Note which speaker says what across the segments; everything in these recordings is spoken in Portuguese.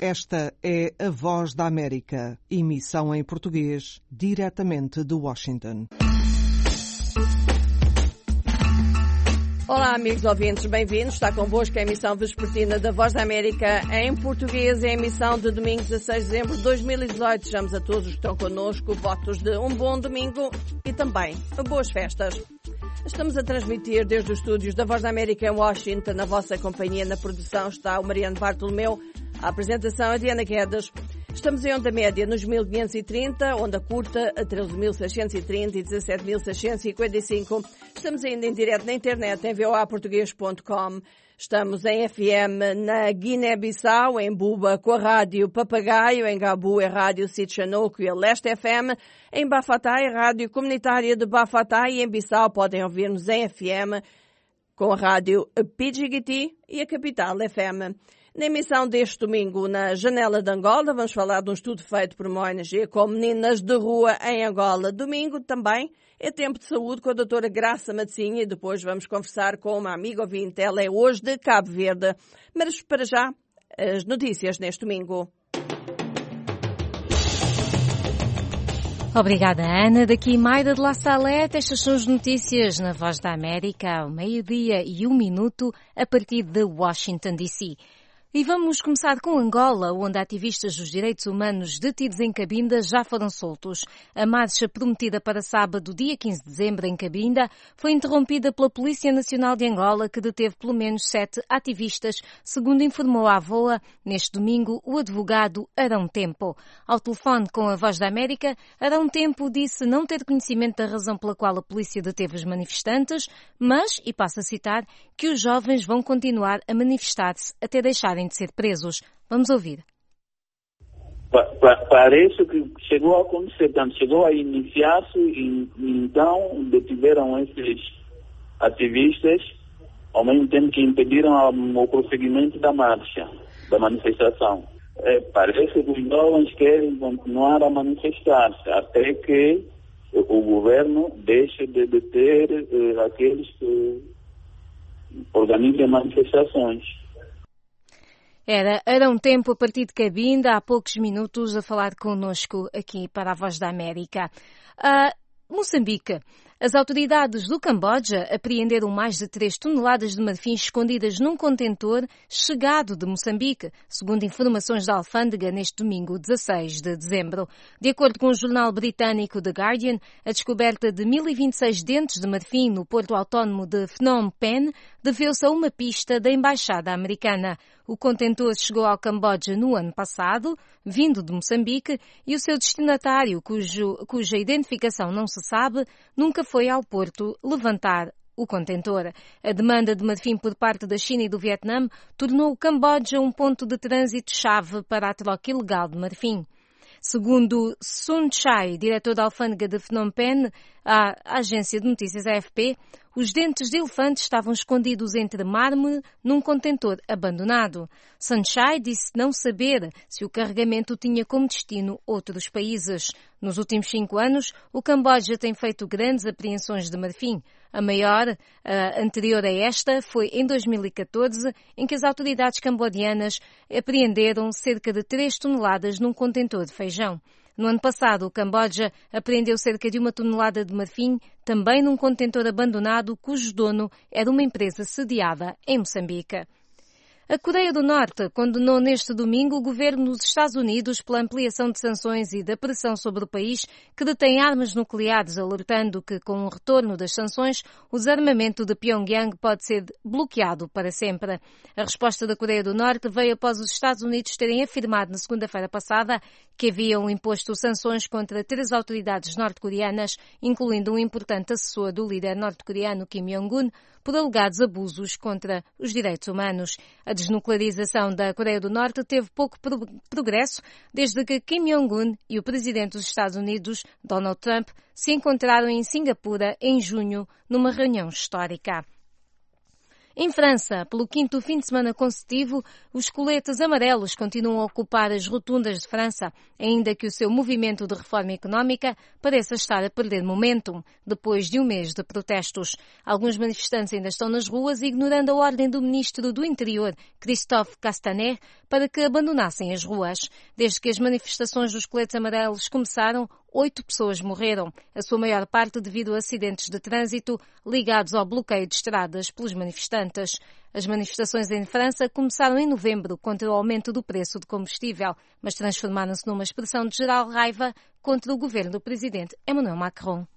Speaker 1: Esta é a Voz da América, emissão em português, diretamente de Washington.
Speaker 2: Olá, amigos ouvintes, bem-vindos. Está convosco a emissão vespertina da Voz da América em português, a emissão de domingo 16 de dezembro de 2018. Desejamos a todos os que estão connosco votos de um bom domingo e também boas festas. Estamos a transmitir desde os estúdios da Voz da América em Washington. Na vossa companhia, na produção, está o Mariano Bartolomeu, a apresentação é Diana Guedes. Estamos em onda média nos 1530, onda curta a 13.630 e 17.655. Estamos ainda em direto na internet em voaportugues.com. Estamos em FM na Guiné-Bissau, em Buba com a Rádio Papagaio, em Gabu é Rádio Sitchanoco e a Leste FM, em Bafatá é Rádio Comunitária de Bafatá e em Bissau podem ouvir-nos em FM com a Rádio Pidgigiti e a Capital FM. Na emissão deste domingo, na Janela de Angola, vamos falar de um estudo feito por uma ONG com meninas de rua em Angola. Domingo também é tempo de saúde com a doutora Graça Matzinha e depois vamos conversar com uma amiga ouvinte. Ela é hoje de Cabo Verde. Mas para já, as notícias neste domingo.
Speaker 3: Obrigada, Ana. Daqui Maida de La Salete, estas são as notícias na Voz da América, ao 12:01, a partir de Washington, D.C. E vamos começar com Angola, onde ativistas dos direitos humanos detidos em Cabinda já foram soltos. A marcha prometida para sábado, dia 15 de dezembro, em Cabinda, foi interrompida pela Polícia Nacional de Angola, que deteve pelo menos 7 ativistas, segundo informou a VOA, neste domingo, o advogado Arão Tempo. Ao telefone com a Voz da América, Arão Tempo disse não ter conhecimento da razão pela qual a polícia deteve os manifestantes, mas, e passo a citar, que os jovens vão continuar a manifestar-se até deixarem de ser presos. Vamos ouvir.
Speaker 4: Parece que chegou a acontecer, portanto, chegou a iniciar-se e então detiveram esses ativistas, ao mesmo tempo que impediram o prosseguimento da marcha, da manifestação. Parece que os jovens querem continuar a manifestar-se até que o governo deixe de deter aqueles que organizam manifestações.
Speaker 3: Era Arão Tempo, a partir de Cabinda, há poucos minutos, a falar connosco aqui para a Voz da América. Moçambique. As autoridades do Camboja apreenderam mais de 3 toneladas de marfim escondidas num contentor chegado de Moçambique, segundo informações da alfândega neste domingo, 16 de dezembro. De acordo com o jornal britânico The Guardian, a descoberta de 1026 dentes de marfim no porto autónomo de Phnom Penh deveu-se a uma pista da Embaixada Americana. O contentor chegou ao Camboja no ano passado, vindo de Moçambique, e o seu destinatário, cuja identificação não se sabe, nunca foi ao porto levantar o contentor. A demanda de marfim por parte da China e do Vietnã tornou o Camboja um ponto de trânsito-chave para a troca ilegal de marfim. Segundo Sun Chai, diretor da alfândega de Phnom Penh, à agência de notícias AFP, os dentes de elefante estavam escondidos entre mármore num contentor abandonado. Sun Chai disse não saber se o carregamento tinha como destino outros países. Nos últimos 5 anos, o Camboja tem feito grandes apreensões de marfim. A maior, anterior a esta, foi em 2014, em que as autoridades cambodianas apreenderam cerca de 3 toneladas num contentor de feijão. No ano passado, o Camboja apreendeu cerca de 1 tonelada de marfim, também num contentor abandonado, cujo dono era uma empresa sediada em Moçambique. A Coreia do Norte condenou neste domingo o governo dos Estados Unidos pela ampliação de sanções e da pressão sobre o país que detém armas nucleares, alertando que, com o retorno das sanções, o desarmamento de Pyongyang pode ser bloqueado para sempre. A resposta da Coreia do Norte veio após os Estados Unidos terem afirmado na segunda-feira passada que haviam imposto sanções contra 3 autoridades norte-coreanas, incluindo um importante assessor do líder norte-coreano Kim Jong-un, por alegados abusos contra os direitos humanos. A desnuclearização da Coreia do Norte teve pouco progresso desde que Kim Jong-un e o presidente dos Estados Unidos, Donald Trump, se encontraram em Singapura em junho numa reunião histórica. Em França, pelo 5º fim de semana consecutivo, os coletes amarelos continuam a ocupar as rotundas de França, ainda que o seu movimento de reforma económica pareça estar a perder momentum, depois de um mês de protestos. Alguns manifestantes ainda estão nas ruas, ignorando a ordem do ministro do Interior, Christophe Castaner, para que abandonassem as ruas. Desde que as manifestações dos coletes amarelos começaram, 8 pessoas morreram, a sua maior parte devido a acidentes de trânsito ligados ao bloqueio de estradas pelos manifestantes. As manifestações em França começaram em novembro contra o aumento do preço de combustível, mas transformaram-se numa expressão de geral raiva contra o governo do presidente Emmanuel Macron.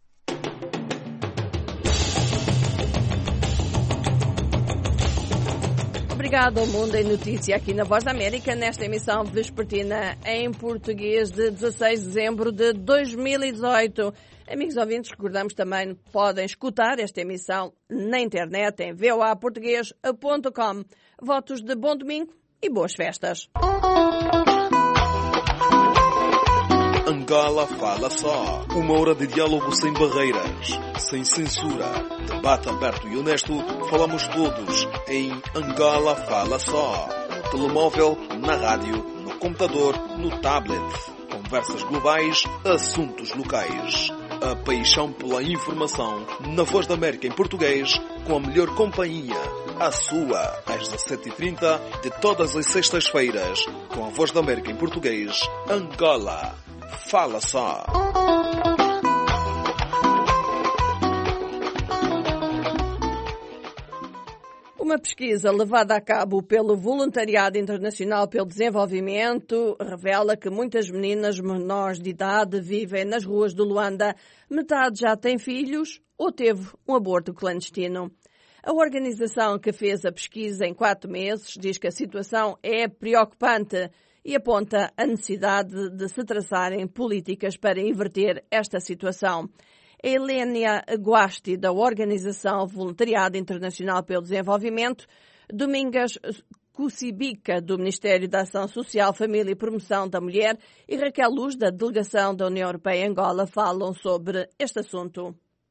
Speaker 2: Obrigado ao Mundo em Notícia aqui na Voz da América, nesta emissão vespertina em português de 16 de dezembro de 2018. Amigos ouvintes, recordamos também que podem escutar esta emissão na internet em voaportugues.com. Votos de bom domingo e boas festas.
Speaker 5: Angola Fala Só. 1 hora de diálogo sem barreiras, sem censura. Debate aberto e honesto. Falamos todos em Angola Fala Só. No telemóvel, na rádio, no computador, no tablet. Conversas globais, assuntos locais. A paixão pela informação na Voz da América em português, com a melhor companhia. A sua, às 17h30 de todas as sextas-feiras, com a Voz da América em português. Angola Fala Só.
Speaker 2: Uma pesquisa levada a cabo pelo Voluntariado Internacional pelo Desenvolvimento revela que muitas meninas menores de idade vivem nas ruas do Luanda. Metade já tem filhos ou teve um aborto clandestino. A organização que fez a pesquisa em 4 meses diz que a situação é preocupante e aponta a necessidade de se traçarem políticas para inverter esta situação. Helenia Guasti, da Organização Voluntariado Internacional pelo Desenvolvimento, Domingas Cucibica, do Ministério da Ação Social, Família e Promoção da Mulher, e Raquel Luz, da Delegação da União Europeia em Angola, falam sobre este assunto.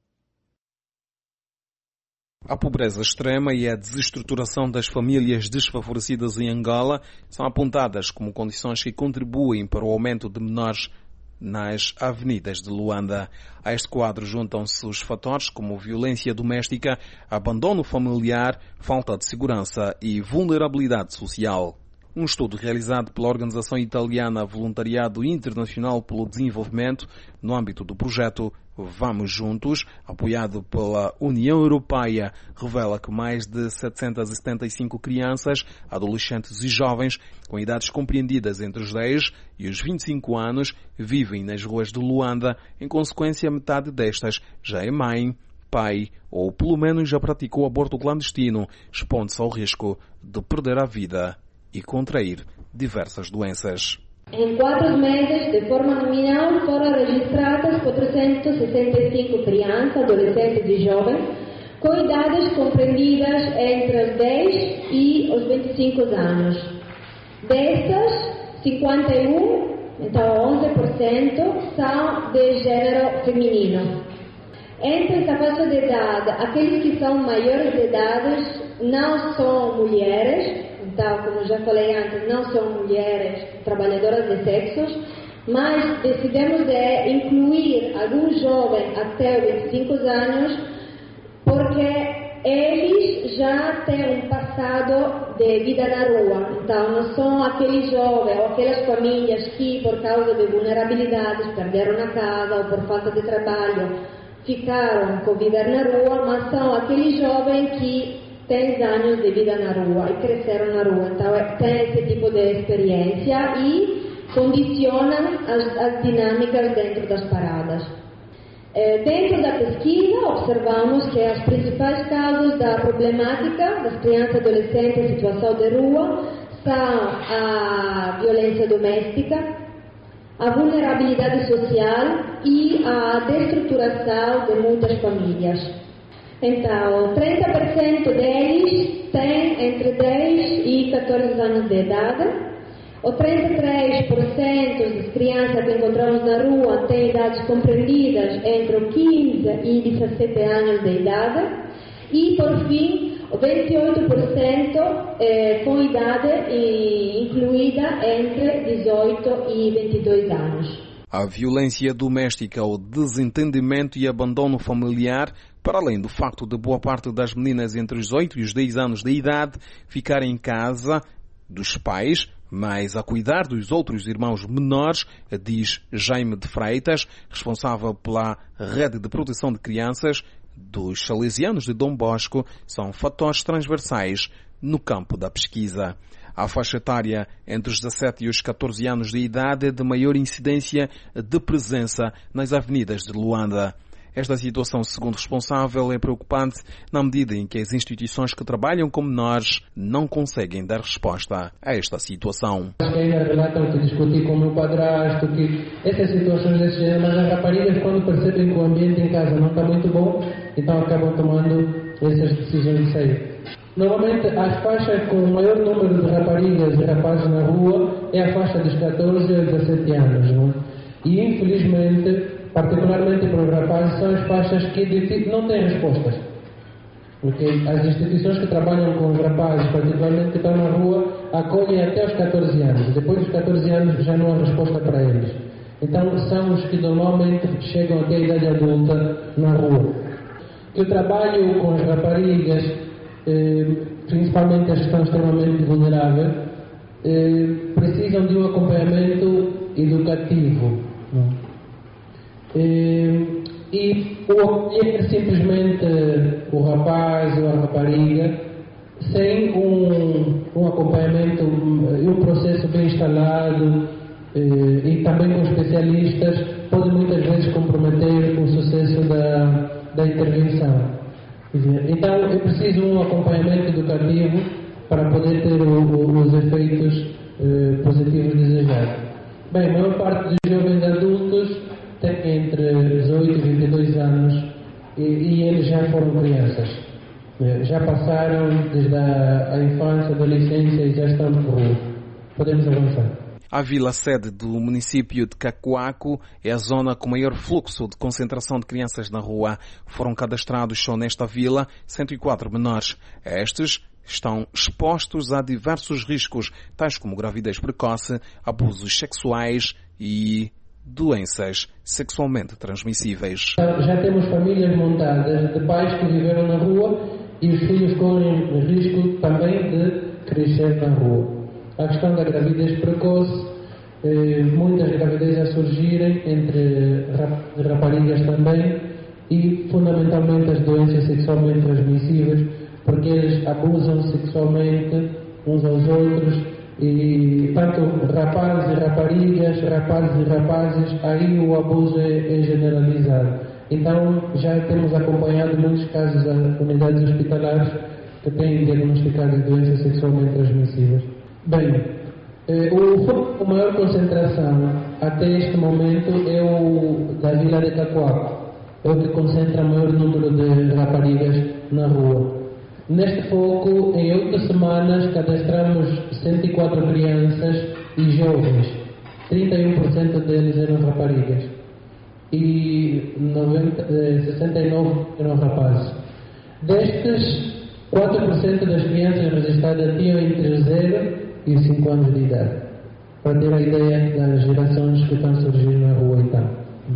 Speaker 6: A pobreza extrema e a desestruturação das famílias desfavorecidas em Angola são apontadas como condições que contribuem para o aumento de menores nas avenidas de Luanda. A este quadro juntam-se os fatores como violência doméstica, abandono familiar, falta de segurança e vulnerabilidade social. Um estudo realizado pela organização italiana Voluntariado Internacional pelo Desenvolvimento, no âmbito do projeto Vamos Juntos, apoiado pela União Europeia, revela que mais de 775 crianças, adolescentes e jovens com idades compreendidas entre os 10 e os 25 anos vivem nas ruas de Luanda. Em consequência, metade destas já é mãe, pai ou pelo menos já praticou aborto clandestino, expondo-se ao risco de perder a vida e contrair diversas doenças.
Speaker 7: Em 4 meses, de forma nominal, foram registradas 465 crianças, adolescentes e jovens com idades compreendidas entre os 10 e os 25 anos. Destas, 51, então 11%, são de gênero feminino. Entre essa faixa de idade, aqueles que são maiores de idade não são mulheres. Então, como já falei antes, não são mulheres trabalhadoras de sexos, mas decidimos de incluir alguns jovens até os 25 anos, porque eles já têm um passado de vida na rua. Então, não são aqueles jovens ou aquelas famílias que, por causa de vulnerabilidades, perderam a casa ou por falta de trabalho, ficaram com viver na rua, mas são aqueles jovens que 10 anos de vida na rua e cresceram na rua. Então, tem esse tipo de experiência e condicionam as dinâmicas dentro das paradas. Dentro da pesquisa, observamos que as principais causas da problemática das crianças e adolescentes em situação de rua são a violência doméstica, a vulnerabilidade social e a destruturação de muitas famílias. Então, 30% deles têm entre 10 e 14 anos de idade. O 33% das crianças que encontramos na rua têm idades compreendidas entre 15 e 17 anos de idade. E, por fim, o 28% com idade incluída entre 18 e 22 anos.
Speaker 6: A violência doméstica, o desentendimento e abandono familiar, para além do facto de boa parte das meninas entre os 8 e os 10 anos de idade ficarem em casa, dos pais, mas a cuidar dos outros irmãos menores, diz Jaime de Freitas, responsável pela Rede de Proteção de Crianças dos Salesianos de Dom Bosco, são fatores transversais no campo da pesquisa. A faixa etária entre os 17 e os 14 anos de idade é de maior incidência de presença nas avenidas de Luanda. Esta situação, segundo o responsável, é preocupante na medida em que as instituições que trabalham com menores não conseguem dar resposta a esta situação.
Speaker 8: Ainda relatam que discuti com o meu padrasto, que essas situações desse género, mas as raparigas, quando percebem que o ambiente em casa não está muito bom, então acabam tomando essas decisões de sair. Normalmente, as faixas com o maior número de raparigas e rapazes na rua é a faixa dos 14 a 17 anos. Não? E, infelizmente, particularmente para os rapazes, são as faixas que não têm respostas. Porque as instituições que trabalham com os rapazes, particularmente que estão na rua, acolhem até os 14 anos. Depois dos 14 anos já não há resposta para eles. Então são os que normalmente chegam até a idade adulta na rua. Que o trabalho com as raparigas, principalmente as que estão extremamente vulneráveis, precisam de um acompanhamento educativo. E o acolher simplesmente o rapaz ou a rapariga sem um acompanhamento e um processo bem instalado e também com especialistas pode muitas vezes comprometer o sucesso da intervenção. Então é preciso um acompanhamento educativo para poder ter os efeitos positivos desejados. Bem, a maior parte dos jovens adultos tem entre 18 e 22 anos e eles já foram crianças. Já passaram desde a infância, a adolescência e já estão por rua. Podemos avançar.
Speaker 6: A vila sede do município de Cacoaco é a zona com maior fluxo de concentração de crianças na rua. Foram cadastrados só nesta vila 104 menores. Estes estão expostos a diversos riscos, tais como gravidez precoce, abusos sexuais e doenças sexualmente transmissíveis.
Speaker 8: Já temos famílias montadas de pais que viveram na rua e os filhos correm risco também de crescer na rua. A questão da gravidez precoce, muitas gravidezes a surgirem entre raparigas também e fundamentalmente as doenças sexualmente transmissíveis, porque eles abusam sexualmente uns aos outros e tanto rapazes e raparigas, rapazes e rapazes, aí o abuso é generalizado. Então já temos acompanhado muitos casos em unidades hospitalares que têm diagnosticado doenças sexualmente transmissíveis. Bem, o foco com maior concentração até este momento é o da vila de Cacoaco, é o que concentra o maior número de raparigas na rua. Neste foco, em 8 semanas, cadastramos 104 crianças e jovens. 31% deles eram raparigas e 69 eram rapazes. Destes, 4% das crianças registradas tinham entre 0 e 5 anos de idade. Para ter a ideia das gerações que estão surgindo na rua então.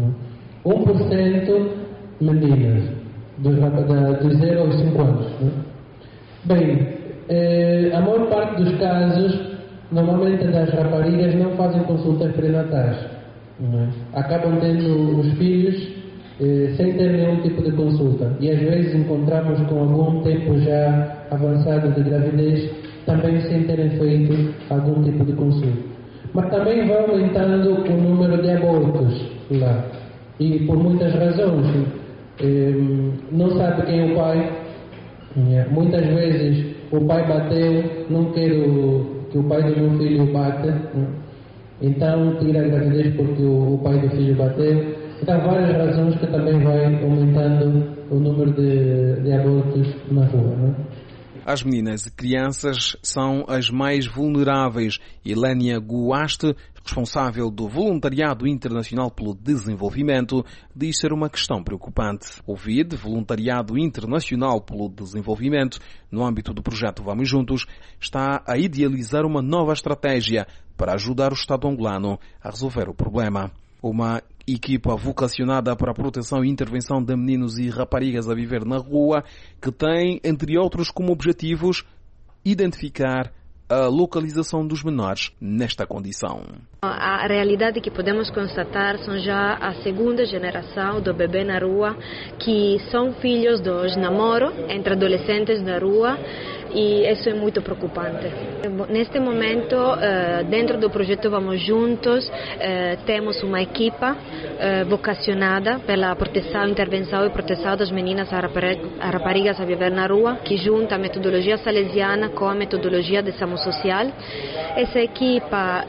Speaker 8: 1% meninas, dos 0 aos 5 anos. Bem, a maior parte dos casos, normalmente das raparigas, não fazem consultas prenatais. Acabam tendo os filhos sem ter nenhum tipo de consulta. E às vezes encontramos com algum tempo já avançado de gravidez, também sem terem feito algum tipo de consulta. Mas também vai aumentando o número de abortos lá. E por muitas razões. Não sabe quem é o pai. Muitas vezes o pai bateu, não quero que o pai do meu filho bata, então tira a gravidez porque o pai do filho bateu. Então há várias razões que também vai aumentando o número de abortos na rua.
Speaker 6: As meninas e crianças são as mais vulneráveis. Helenia Guaste, responsável do Voluntariado Internacional pelo Desenvolvimento, diz ser uma questão preocupante. O VID, Voluntariado Internacional pelo Desenvolvimento, no âmbito do projeto Vamos Juntos, está a idealizar uma nova estratégia para ajudar o Estado angolano a resolver o problema. Uma equipa vocacionada para a proteção e intervenção de meninos e raparigas a viver na rua, que tem, entre outros, como objetivos, identificar, a localização dos menores nesta condição.
Speaker 9: A realidade que podemos constatar são já a segunda geração do bebê na rua, que são filhos dos namoros entre adolescentes da rua, e isso é muito preocupante. Neste momento, dentro do projeto Vamos Juntos, temos uma equipa vocacionada pela proteção, intervenção e proteção das meninas a raparigas a viver na rua, que junta a metodologia salesiana com a metodologia de ação social. Essa equipa,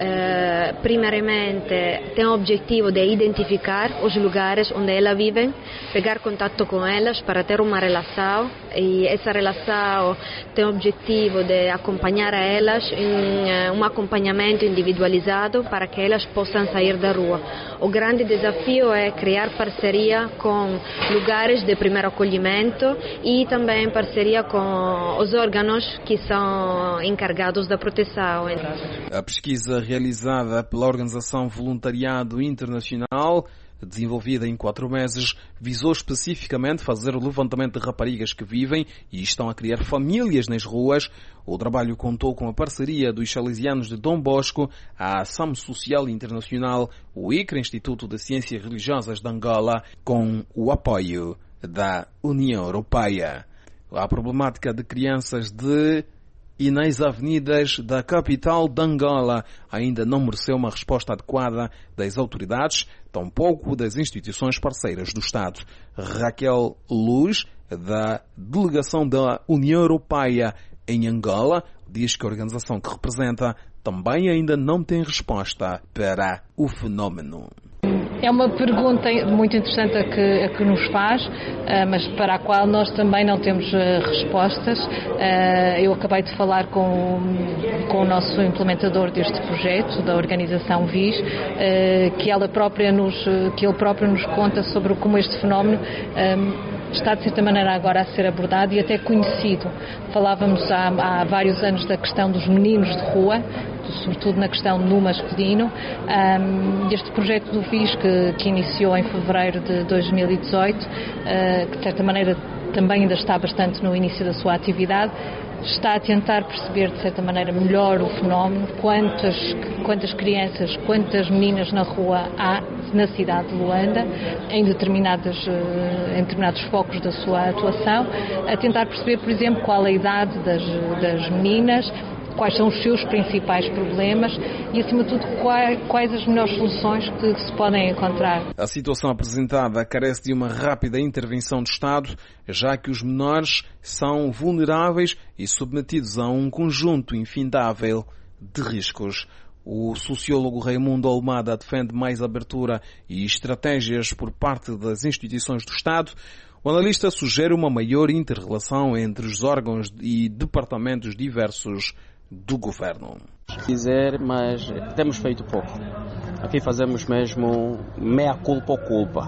Speaker 9: primeiramente, tem o objetivo de identificar os lugares onde elas vivem, pegar contato com elas para ter uma relação, e essa relação tem o objetivo de acompanhar a elas em um acompanhamento individualizado para que elas possam sair da rua. O grande desafio é criar parceria com lugares de primeiro acolhimento e também parceria com os órgãos que são encarregados da proteção.
Speaker 6: A pesquisa realizada pela Organização Voluntariado Internacional, desenvolvida em 4 meses, visou especificamente fazer o levantamento de raparigas que vivem e estão a criar famílias nas ruas. O trabalho contou com a parceria dos Salesianos de Dom Bosco, a Ação Social Internacional, o ICRA, Instituto de Ciências Religiosas de Angola, com o apoio da União Europeia. A problemática de crianças e nas avenidas da capital de Angola ainda não mereceu uma resposta adequada das autoridades, tampouco das instituições parceiras do Estado. Raquel Luz, da delegação da União Europeia em Angola, diz que a organização que representa também ainda não tem resposta para o fenómeno.
Speaker 10: É uma pergunta muito interessante a que nos faz, mas para a qual nós também não temos respostas. Eu acabei de falar com o nosso implementador deste projeto, da organização VIS, que ele próprio nos conta sobre como este fenómeno está, de certa maneira, agora a ser abordado e até conhecido. Falávamos há vários anos da questão dos meninos de rua, sobretudo na questão no masculino. Este projeto do VIS, que iniciou em fevereiro de 2018, que de certa maneira também ainda está bastante no início da sua atividade, está a tentar perceber de certa maneira melhor o fenómeno, quantas crianças, quantas meninas na rua há na cidade de Luanda, em determinados focos da sua atuação, a tentar perceber, por exemplo, qual a idade das meninas, quais são os seus principais problemas e, acima de tudo, quais as melhores soluções que se podem encontrar.
Speaker 6: A situação apresentada carece de uma rápida intervenção do Estado, já que os menores são vulneráveis e submetidos a um conjunto infindável de riscos. O sociólogo Raimundo Almada defende mais abertura e estratégias por parte das instituições do Estado. O analista sugere uma maior inter-relação entre os órgãos e departamentos diversos do governo.
Speaker 11: Dizer, mas temos feito pouco. Aqui fazemos mesmo meia culpa ou culpa.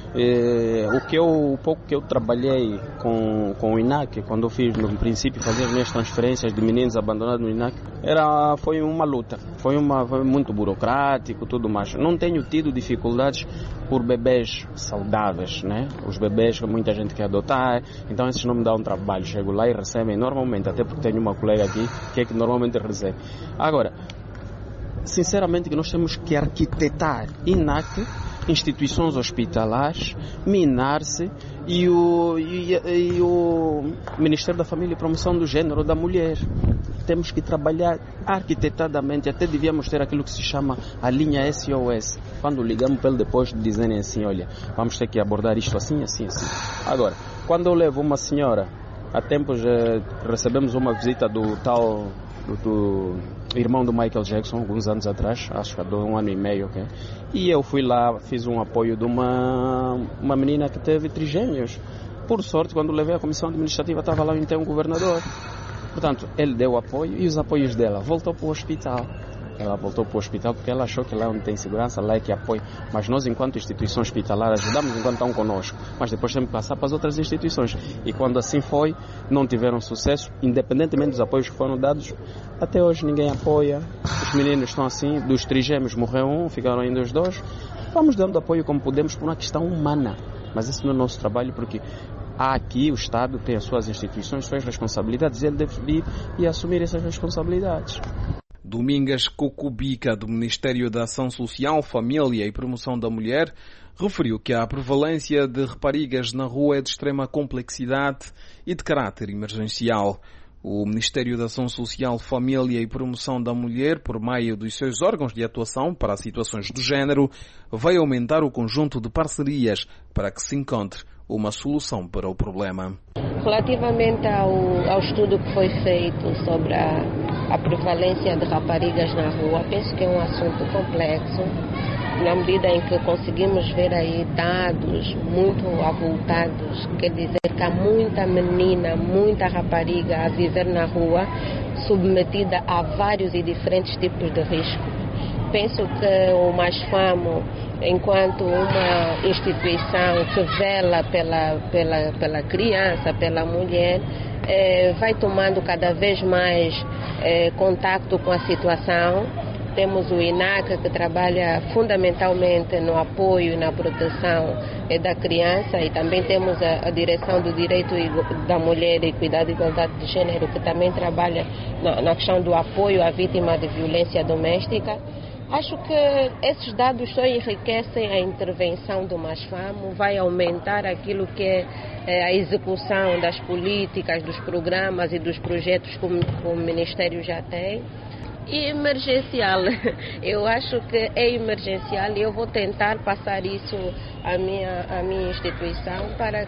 Speaker 11: O pouco que eu trabalhei com o INAC, quando eu fiz no princípio fazer as minhas transferências de meninos abandonados no INAC, foi uma luta, foi muito burocrático, tudo mais. Não tenho tido dificuldades por bebês saudáveis, né? Os bebês que muita gente quer adotar, então esses não me dão trabalho. Chego lá e recebem normalmente, até porque tenho uma colega aqui que normalmente recebe. Agora, sinceramente, que nós temos que arquitetar INAC, instituições hospitalares, minar-se e o Ministério da Família e Promoção do Gênero da Mulher. Temos que trabalhar arquitetadamente, até devíamos ter aquilo que se chama a linha SOS. Quando ligamos para ele depois dizerem assim, olha, vamos ter que abordar isto assim, assim, assim. Agora, quando eu levo uma senhora, há tempos recebemos uma visita do irmão do Michael Jackson, alguns anos atrás, acho que há 1 ano e meio, okay? E eu fui lá, fiz um apoio de uma menina que teve trigêmeos. Por sorte, quando levei a comissão administrativa, estava lá então o governador. Portanto, ele deu apoio e os apoios dela voltou para o hospital. Ela voltou para o hospital porque ela achou que lá onde tem segurança, lá é que apoia. Mas nós, enquanto instituição hospitalar, ajudamos enquanto estão conosco. Mas depois temos que passar para as outras instituições. E quando assim foi, não tiveram sucesso, independentemente dos apoios que foram dados. Até hoje ninguém apoia. Os meninos estão assim, dos trigêmeos morreu um, ficaram ainda os 2. Vamos dando apoio como podemos por uma questão humana. Mas esse não é o nosso trabalho, porque Aqui o Estado tem as suas instituições, suas responsabilidades, e ele deve vir e assumir essas responsabilidades.
Speaker 6: Domingas Cocubica, do Ministério da Ação Social, Família e Promoção da Mulher, referiu que a prevalência de raparigas na rua é de extrema complexidade e de caráter emergencial. O Ministério da Ação Social, Família e Promoção da Mulher, por meio dos seus órgãos de atuação para situações do género, vai aumentar o conjunto de parcerias para que se encontre uma solução para o problema.
Speaker 12: Relativamente ao estudo que foi feito sobre a prevalência de raparigas na rua, penso que é um assunto complexo, na medida em que conseguimos ver aí dados muito avultados, quer dizer que há muita menina, muita rapariga a viver na rua, submetida a vários e diferentes tipos de risco. Penso que o MASFAMO, enquanto uma instituição que vela pela criança, pela mulher, vai tomando cada vez mais contacto com a situação. Temos o INAC, que trabalha fundamentalmente no apoio e na proteção da criança, e também temos a Direção do Direito da Mulher e Cuidado e Igualdade de Gênero, que também trabalha na questão do apoio à vítima de violência doméstica. Acho que esses dados só enriquecem a intervenção do MASFAMO, vai aumentar aquilo que é a execução das políticas, dos programas e dos projetos que o Ministério já tem. E emergencial, eu acho que é emergencial e eu vou tentar passar isso à minha instituição para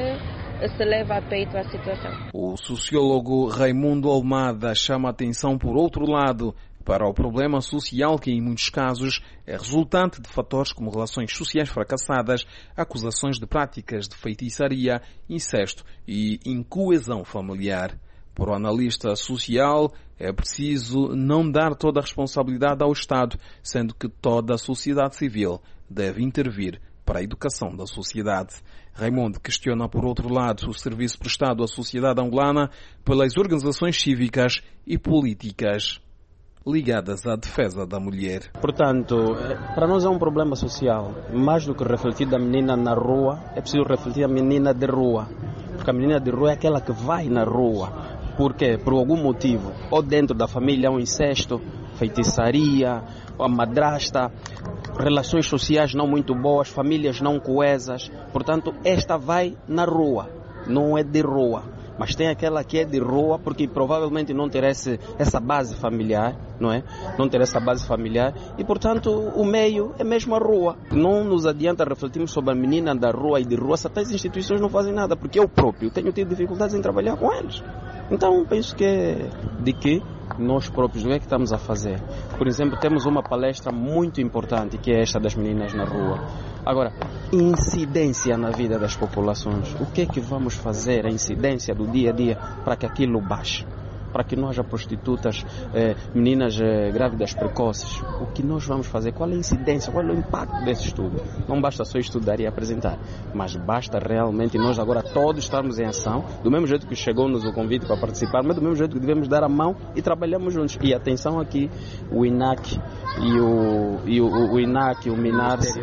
Speaker 12: que se leve a peito a situação.
Speaker 6: O sociólogo Raimundo Almada chama a atenção, por outro lado, para o problema social que, em muitos casos, é resultante de fatores como relações sociais fracassadas, acusações de práticas de feitiçaria, incesto e incoesão familiar. Para o analista social, é preciso não dar toda a responsabilidade ao Estado, sendo que toda a sociedade civil deve intervir para a educação da sociedade. Raimundo questiona, por outro lado, o serviço prestado à sociedade angolana pelas organizações cívicas e políticas ligadas à defesa da mulher.
Speaker 11: Portanto, para nós é um problema social. Mais do que refletir da menina na rua, é preciso refletir a menina de rua. Porque a menina de rua é aquela que vai na rua. Porque, por algum motivo, ou dentro da família há um incesto, feitiçaria, a madrasta, relações sociais não muito boas, famílias não coesas. Portanto, esta vai na rua, não é de rua. Mas tem aquela que é de rua porque provavelmente não terá essa base familiar, não é? Não terá essa base familiar e, portanto, o meio é mesmo a rua. Não nos adianta refletirmos sobre a menina da rua e de rua se tais instituições não fazem nada, porque eu próprio tenho tido dificuldades em trabalhar com eles. Então, penso que é de que nós próprios, o que é que estamos a fazer? Por exemplo, temos uma palestra muito importante, que é esta das meninas na rua. Agora, incidência na vida das populações. O que é que vamos fazer, a incidência do dia a dia, para que aquilo baixe? Para que não haja prostitutas, meninas grávidas precoces. O que nós vamos fazer? Qual é a incidência? Qual é o impacto desse estudo? Não basta só estudar e apresentar, mas basta realmente nós agora todos estarmos em ação, do mesmo jeito que chegou-nos o convite para participar, mas do mesmo jeito que devemos dar a mão e trabalhamos juntos. E atenção aqui, o INAC o INAC, o MINARS,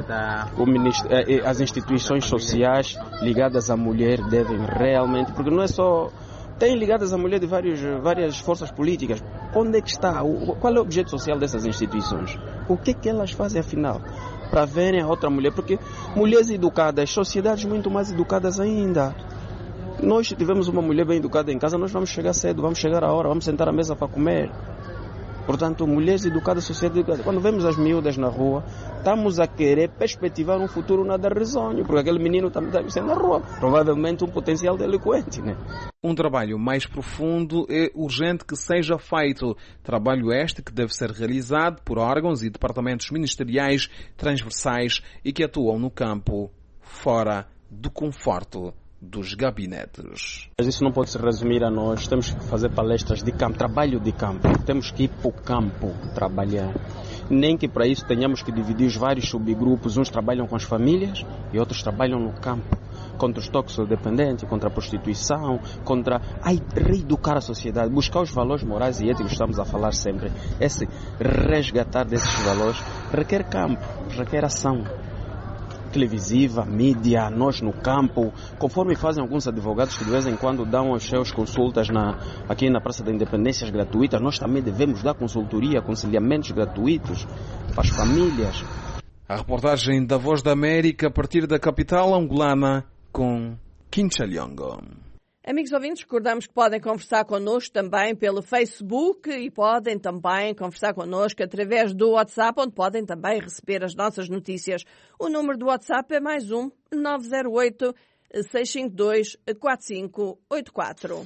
Speaker 11: as instituições sociais ligadas à mulher devem realmente, porque não é só... Tem ligadas à mulher de várias forças políticas. Onde é que está? Qual é o objeto social dessas instituições? O que é que elas fazem afinal? Para verem a outra mulher. Porque mulheres educadas, sociedades muito mais educadas ainda. Nós, se tivermos uma mulher bem educada em casa, nós vamos chegar cedo, vamos chegar à hora, vamos sentar à mesa para comer. Portanto, mulheres educadas, sociedade educada. Quando vemos as miúdas na rua, estamos a querer perspectivar um futuro nada risonho, porque aquele menino também está sendo na rua. Provavelmente um potencial delinquente, né?
Speaker 6: Um trabalho mais profundo é urgente que seja feito. Trabalho este que deve ser realizado por órgãos e departamentos ministeriais transversais e que atuam no campo, fora do conforto dos gabinetes.
Speaker 11: Mas isso não pode se resumir a nós. Temos que fazer palestras de campo, trabalho de campo. Temos que ir para o campo trabalhar. Nem que para isso tenhamos que dividir os vários subgrupos. Uns trabalham com as famílias e outros trabalham no campo. Contra os toxicodependentes, contra a prostituição, contra reeducar a sociedade, buscar os valores morais e éticos, estamos a falar sempre. Esse resgatar desses valores requer campo, requer ação. televisiva, mídia, nós no campo, conforme fazem alguns advogados que de vez em quando dão as suas consultas aqui na Praça da Independência gratuitas, nós também devemos dar consultoria, aconselhamentos gratuitos para as famílias.
Speaker 6: A reportagem da Voz da América a partir da capital angolana com Quinchalhongo.
Speaker 2: Amigos ouvintes, recordamos que podem conversar connosco também pelo Facebook e podem também conversar connosco através do WhatsApp, onde podem também receber as nossas notícias. O número do WhatsApp é mais 908-652-4584.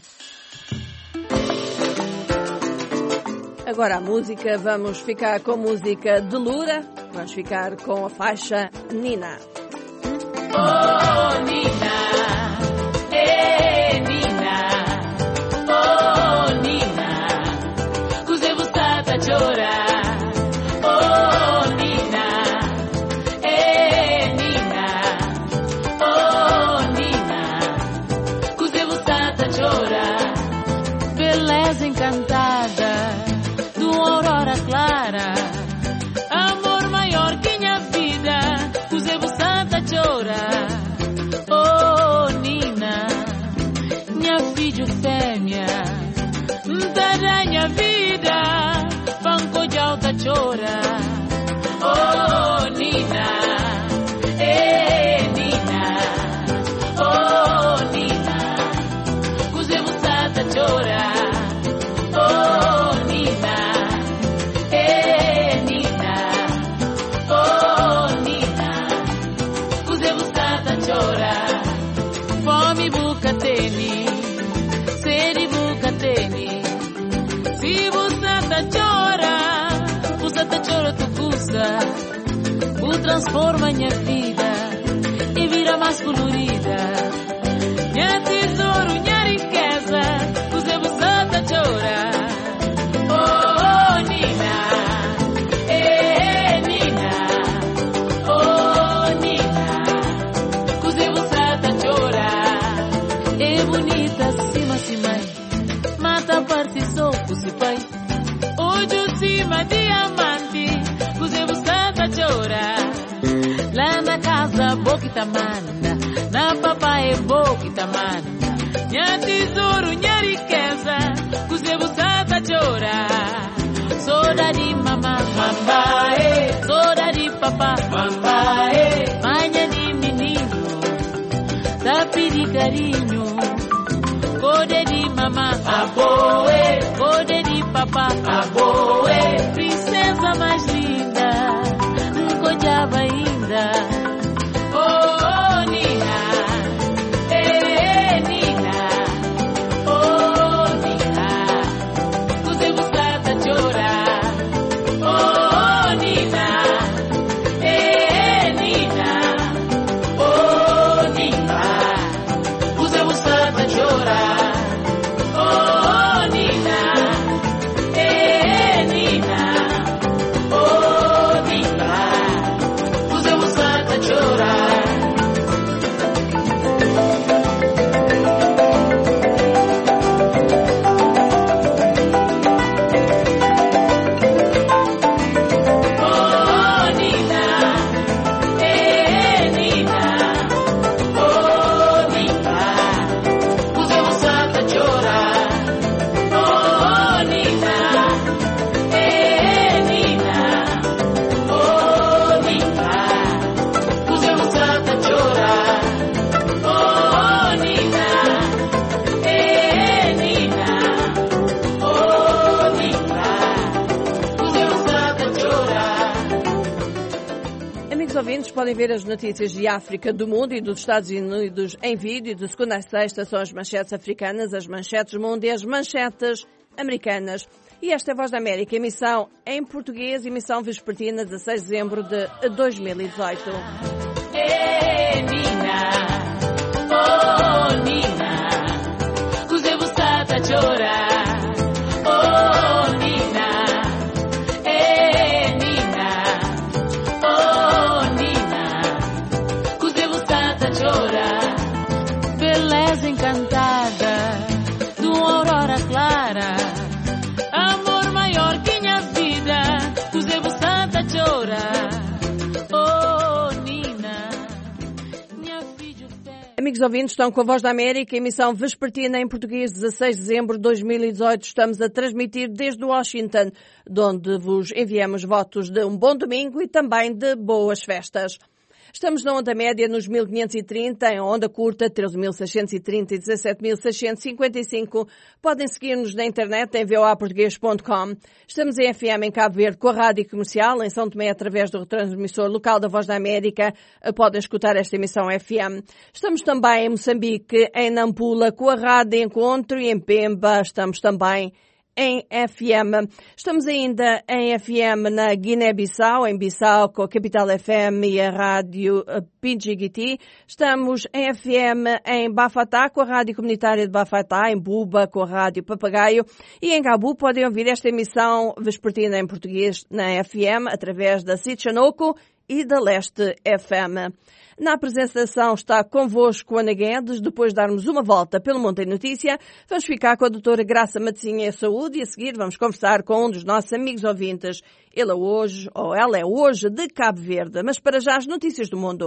Speaker 2: Agora a música, vamos ficar com música de Lura, vamos ficar com a faixa Nina.
Speaker 13: Oh, Nina, Nina, oh, Nina, cos'è stata chorar? Oh, Nina, Nina, oh, Nina, cos'è stata chorar? Beleza encantada de uma aurora clara, amor maior que minha vida, cos'è stata chorar? Oh, Nina, minha filha fêmea, da minha vida, banco de alta chora. Oh, Nina, Nina, oh, Nina, cos'è stata chorar? Oh, Nina, Nina, oh, Nina, cos'è stata chorar? Fome bucateni, seri bucateni, si busata chora tu custa, o transforma minha vida e vira mais colorida. Minha tesouro, minha riqueza, cos'è busata chora. Oh, Nina, Nina, oh, Nina, cos'è busata chora. É bonita, cima, mata parte só, se pai. Hoje cima diamante, cos'è buscata chora. Lá na casa, boca tamana, na papai, boca tamana. Minha tesouro, minha riqueza, cos'è buscata chora. Soda di mamá, mambae, soda di papá, mambae. Manha de menino, dá de carinho. Code de mamá, aboe, code de papá, aboe. Princesa mais linda, cojava ainda. Oh, Nina, Nina, oh, Nina, cos'è stata chorar? Oh, Nina, Nina, oh, Nina, cos'è stata chorar?
Speaker 2: Ouvintes podem ver as notícias de África, do mundo e dos Estados Unidos em vídeo. De segunda a sexta são as manchetes africanas, as manchetes do mundo e as manchetes americanas. E esta é a Voz da América, emissão em português, emissão vespertina, 16 de dezembro de 2018.
Speaker 13: Nina, oh, Nina, cos'è stata chorar? Oh, Nina, Nina, oh, Nina, cos'è stata chorar? Beleza encantada de uma aurora clara, amor maior que minha vida, cos'è stata chorar? Oh, Nina.
Speaker 2: Amigos ouvintes, estão com a Voz da América, emissão vespertina em português, 16 de dezembro de 2018. Estamos a transmitir desde Washington, de onde vos enviamos votos de um bom domingo e também de boas festas. Estamos na onda média nos 1530, em onda curta 13.630 e 17.655. Podem seguir-nos na internet em voaportugues.com. Estamos em FM em Cabo Verde com a Rádio Comercial, em São Tomé através do retransmissor local da Voz da América. Podem escutar esta emissão FM. Estamos também em Moçambique, em Nampula, com a Rádio Encontro e em Pemba. Estamos também em FM. Estamos ainda em FM na Guiné-Bissau, em Bissau, com a Capital FM e a Rádio Pidgigiti. Estamos em FM em Bafatá, com a Rádio Comunitária de Bafatá, em Buba, com a Rádio Papagaio. E em Gabu podem ouvir esta emissão vespertina em português na FM, através da Sitchanoco e da Leste FM. Na apresentação está convosco Ana Guedes. Depois de darmos uma volta pelo Monte Notícia, vamos ficar com a doutora Graça Matezinha Saúde e a seguir vamos conversar com um dos nossos amigos ouvintes. Ela é hoje de Cabo Verde, mas para já as notícias do mundo.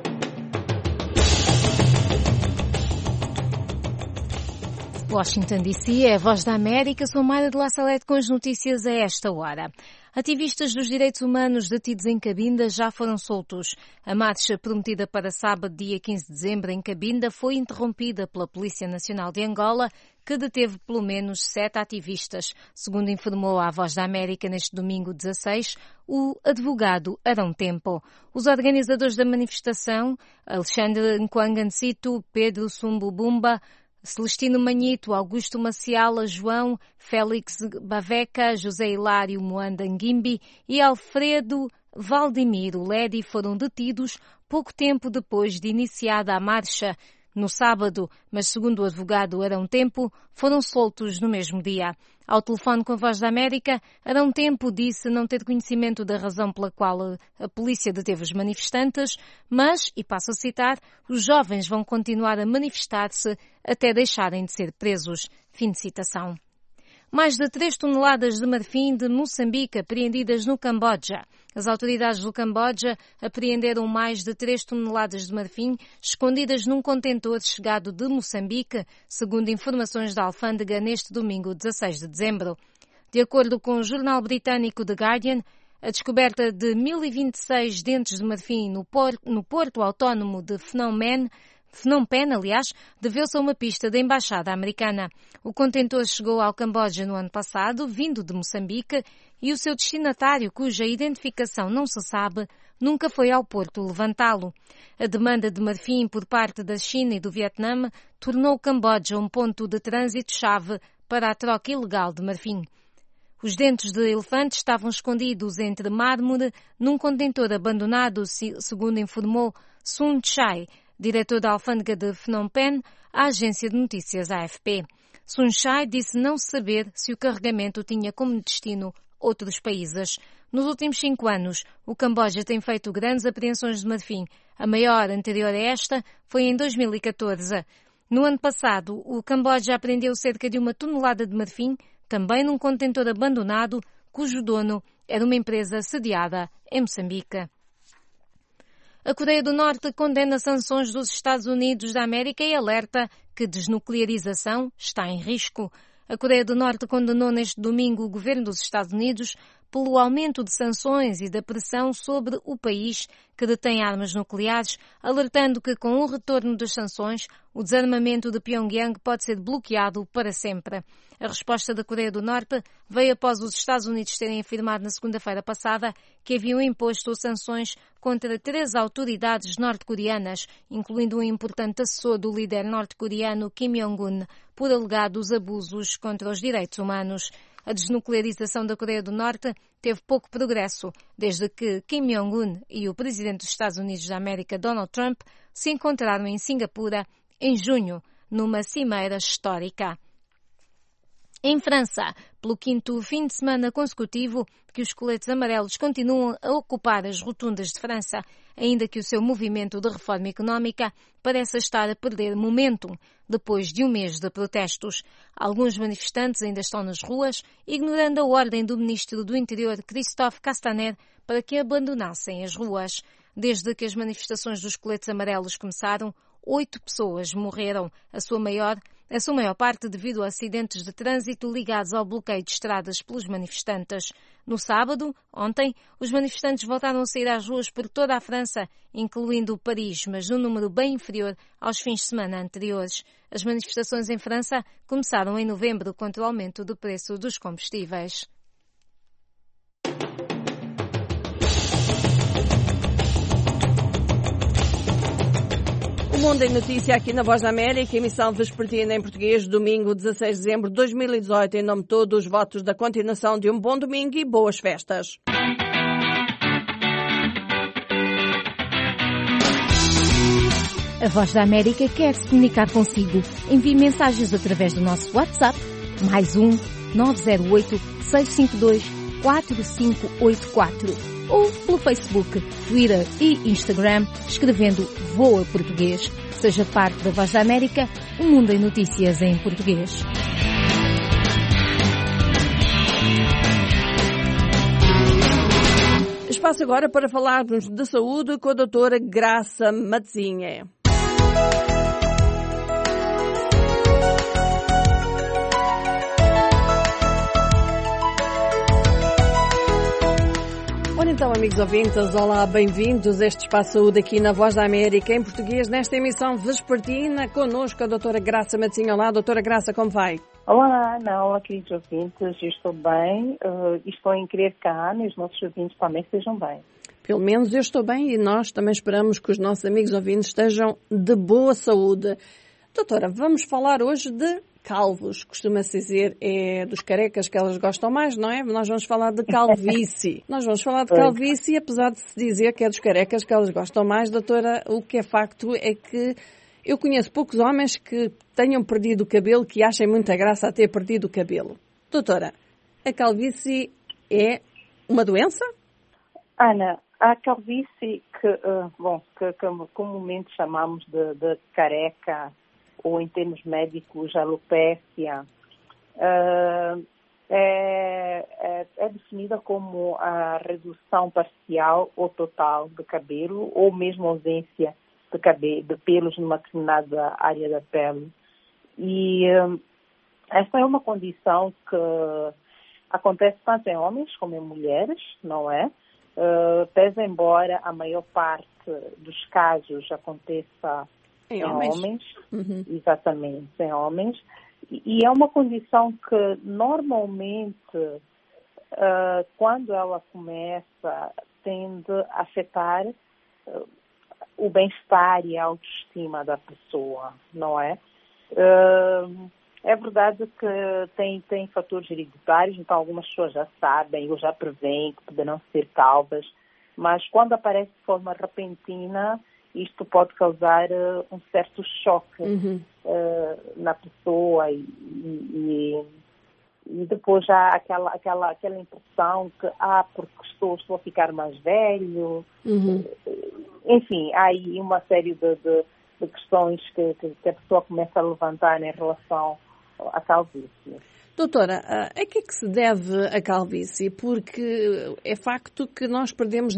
Speaker 3: Washington DC, é a Voz da América. Sou Mayra de La Salete com as notícias a esta hora. Ativistas dos direitos humanos detidos em Cabinda já foram soltos. A marcha prometida para sábado, dia 15 de dezembro, em Cabinda, foi interrompida pela Polícia Nacional de Angola, que deteve pelo menos 7 ativistas, segundo informou à Voz da América neste domingo 16, o advogado Arão Tempo. Os organizadores da manifestação, Alexandre Nkwangancito, Pedro Sumbubumba, Celestino Manhito, Augusto Maciala, João, Félix Baveca, José Hilário Moanda Nguimbi e Alfredo Valdimiro Ledi foram detidos pouco tempo depois de iniciada a marcha no sábado, mas segundo o advogado Arão Tempo, foram soltos no mesmo dia. Ao telefone com a Voz da América, Arão Tempo disse não ter conhecimento da razão pela qual a polícia deteve os manifestantes, mas, e passo a citar, os jovens vão continuar a manifestar-se até deixarem de ser presos. Fim de citação. Mais de 3 toneladas de marfim de Moçambique apreendidas no Camboja. As autoridades do Camboja apreenderam mais de 3 toneladas de marfim escondidas num contentor chegado de Moçambique, segundo informações da alfândega neste domingo 16 de dezembro. De acordo com o jornal britânico The Guardian, a descoberta de 1026 dentes de marfim no porto autónomo de Phnom Penh, deveu-se a uma pista da Embaixada Americana. O contentor chegou ao Camboja no ano passado, vindo de Moçambique, e o seu destinatário, cuja identificação não se sabe, nunca foi ao porto levantá-lo. A demanda de marfim por parte da China e do Vietnã tornou o Camboja um ponto de trânsito-chave para a troca ilegal de marfim. Os dentes de elefante estavam escondidos entre mármore num contentor abandonado, segundo informou Sun Chai, diretor da alfândega de Phnom Penh, à agência de notícias AFP. Sun Chai disse não saber se o carregamento tinha como destino outros países. Nos últimos 5 anos, o Camboja tem feito grandes apreensões de marfim. A maior anterior a esta foi em 2014. No ano passado, o Camboja apreendeu cerca de 1 tonelada de marfim, também num contentor abandonado, cujo dono era uma empresa sediada em Moçambique. A Coreia do Norte condena sanções dos Estados Unidos da América e alerta que desnuclearização está em risco. A Coreia do Norte condenou neste domingo o governo dos Estados Unidos pelo aumento de sanções e da pressão sobre o país que detém armas nucleares, alertando que com o retorno das sanções, o desarmamento de Pyongyang pode ser bloqueado para sempre. A resposta da Coreia do Norte veio após os Estados Unidos terem afirmado na segunda-feira passada que haviam imposto sanções contra 3 autoridades norte-coreanas, incluindo um importante assessor do líder norte-coreano Kim Jong-un, por alegados abusos contra os direitos humanos. A desnuclearização da Coreia do Norte teve pouco progresso desde que Kim Jong-un e o presidente dos Estados Unidos da América, Donald Trump, se encontraram em Singapura em junho, numa cimeira histórica. Em França, pelo 5º fim de semana consecutivo, que os coletes amarelos continuam a ocupar as rotundas de França, ainda que o seu movimento de reforma económica pareça estar a perder momentum depois de um mês de protestos. Alguns manifestantes ainda estão nas ruas, ignorando a ordem do ministro do Interior, Christophe Castaner, para que abandonassem as ruas. Desde que as manifestações dos coletes amarelos começaram, 8 pessoas morreram, a sua maior parte devido a acidentes de trânsito ligados ao bloqueio de estradas pelos manifestantes. No sábado, ontem, os manifestantes voltaram a sair às ruas por toda a França, incluindo Paris, mas num número bem inferior aos fins de semana anteriores. As manifestações em França começaram em novembro contra o aumento do preço dos combustíveis.
Speaker 2: O Mundo em Notícia aqui na Voz da América, emissão vespertina em português, domingo 16 de dezembro de 2018. Em nome de todos os votos da continuação de um bom domingo e boas festas.
Speaker 3: A Voz da América quer se comunicar consigo. Envie mensagens através do nosso WhatsApp, +1 908 652 4584. Ou pelo Facebook, Twitter e Instagram, escrevendo Voa Português. Seja parte da Voz da América, o mundo em notícias em português.
Speaker 2: Espaço agora para falarmos de saúde com a doutora Graça Matezinha. Então, amigos ouvintes, olá, bem-vindos a este Espaço Saúde aqui na Voz da América, em português, nesta emissão vespertina, connosco a doutora Graça Matezinha. Olá, doutora Graça, como vai?
Speaker 14: Olá, Ana, olá, queridos ouvintes, eu estou bem e estou em crer que a Ana e os nossos ouvintes também estejam bem.
Speaker 2: Pelo menos eu estou bem e nós também esperamos que os nossos amigos ouvintes estejam de boa saúde. Doutora, vamos falar hoje de calvos, costuma-se dizer, é dos carecas que elas gostam mais, não é? Nós vamos falar de calvície. Nós vamos falar de calvície e apesar de se dizer que é dos carecas que elas gostam mais, doutora, o que é facto é que eu conheço poucos homens que tenham perdido o cabelo, que achem muita graça a ter perdido o cabelo. Doutora, a calvície é uma doença?
Speaker 14: Ana, a calvície que comumente chamamos de careca, ou em termos médicos, alopécia, é definida como a redução parcial ou total de cabelo, ou mesmo ausência de pelos numa determinada área da pele. E esta é uma condição que acontece tanto em homens como em mulheres, não é? Pese embora a maior parte dos casos aconteça em homens. Uhum. Exatamente, em homens. E é uma condição que normalmente, quando ela começa, tende a afetar o bem-estar e a autoestima da pessoa, não é? É verdade que tem fatores hereditários, então algumas pessoas já sabem ou já prevêem que poderão ser calvas, mas quando aparece de forma repentina, isto pode causar um certo choque na pessoa e depois já aquela impressão que porque estou a ficar mais velho. Enfim, há aí uma série de questões que a pessoa começa a levantar em relação à calvície.
Speaker 2: Doutora, a que é que se deve a calvície? Porque é facto que nós perdemos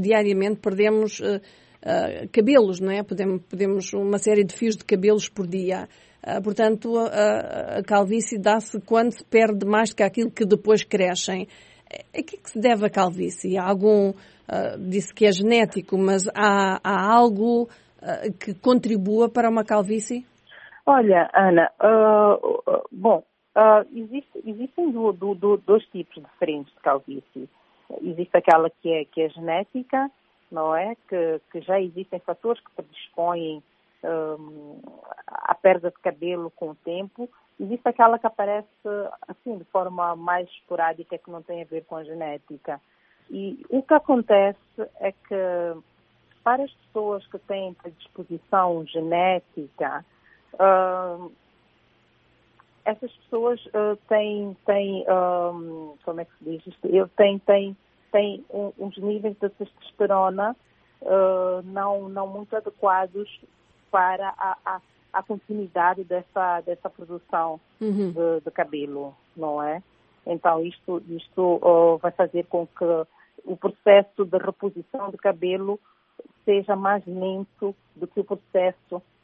Speaker 2: cabelos, não é? Podemos uma série de fios de cabelos por dia. Portanto, a calvície dá-se quando se perde mais do que aquilo que depois crescem. A que é que se deve a calvície? Há disse que é genético, mas há algo que contribua para uma calvície?
Speaker 14: Olha, Ana, existem dois tipos diferentes de calvície. Existe aquela que é genética, não é? Que já existem fatores que predispõem a perda de cabelo com o tempo. Existe aquela que aparece assim de forma mais esporádica, que não tem a ver com a genética. E o que acontece é que para as pessoas que têm predisposição genética, essas pessoas têm como é que se diz isto? Têm uns níveis de testosterona não muito adequados para a continuidade dessa produção de cabelo, não é? Então, isto vai fazer com que o processo de reposição de cabelo seja mais lento do que o processo